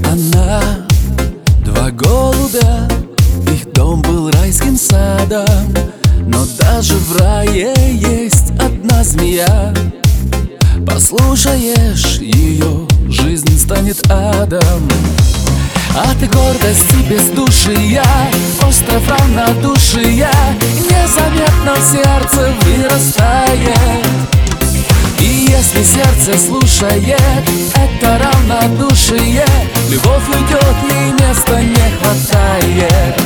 она, два голубя. Их дом был райским садом, но даже в рае есть одна змея. Послушаешь ее, жизнь станет адом. От гордости бездушия, остров равнодушия незаметно в сердце вырастает. И если сердце слушает это равнодушие, любовь уйдет, ей места не хватает.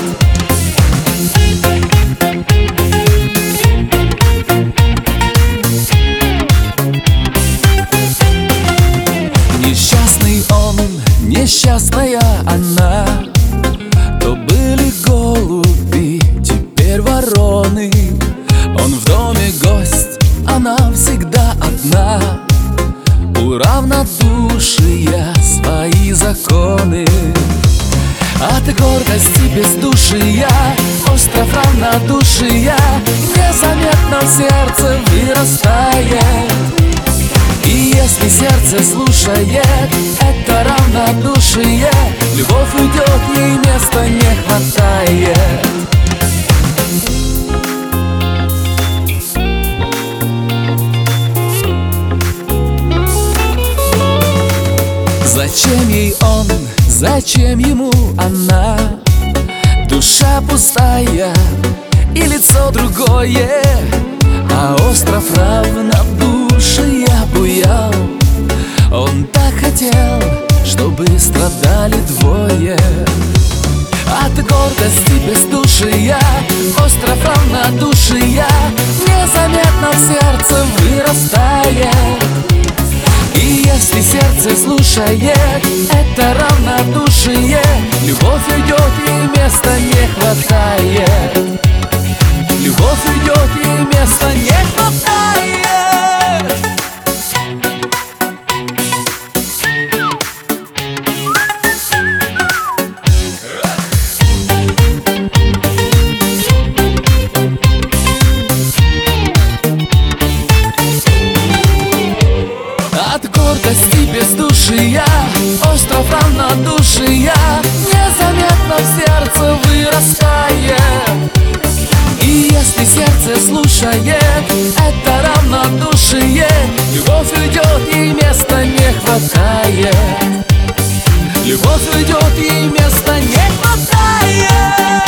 Несчастный он, несчастная она, то были голуби, теперь вороны. Он в доме гость, она всегда одна. У равнодушия свои законы. От гордости бездушия, остров равнодушия незаметно в сердце вырастает. И если сердце слушает это равнодушие, любовь уйдет, ей места не хватает. Зачем ей он, зачем ему она? Душа пустая и лицо другое, а остров равнодушия буял. Он так хотел, чтобы страдали двое. От гордости бездушия, остров равнодушия незаметно в сердце вырастает. И если сердце слушает это равнодушие, любовь уйдет, ей места не хватает. Любовь уйдет, ей места не хватает. От гордости бездушия, остров равнодушия незаметно в сердце вырастает. И если сердце слушает это равнодушие, любовь уйдет, ей места не хватает. Любовь уйдет, ей места не хватает.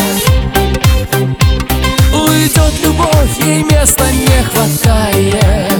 Уйдет любовь, ей места не хватает.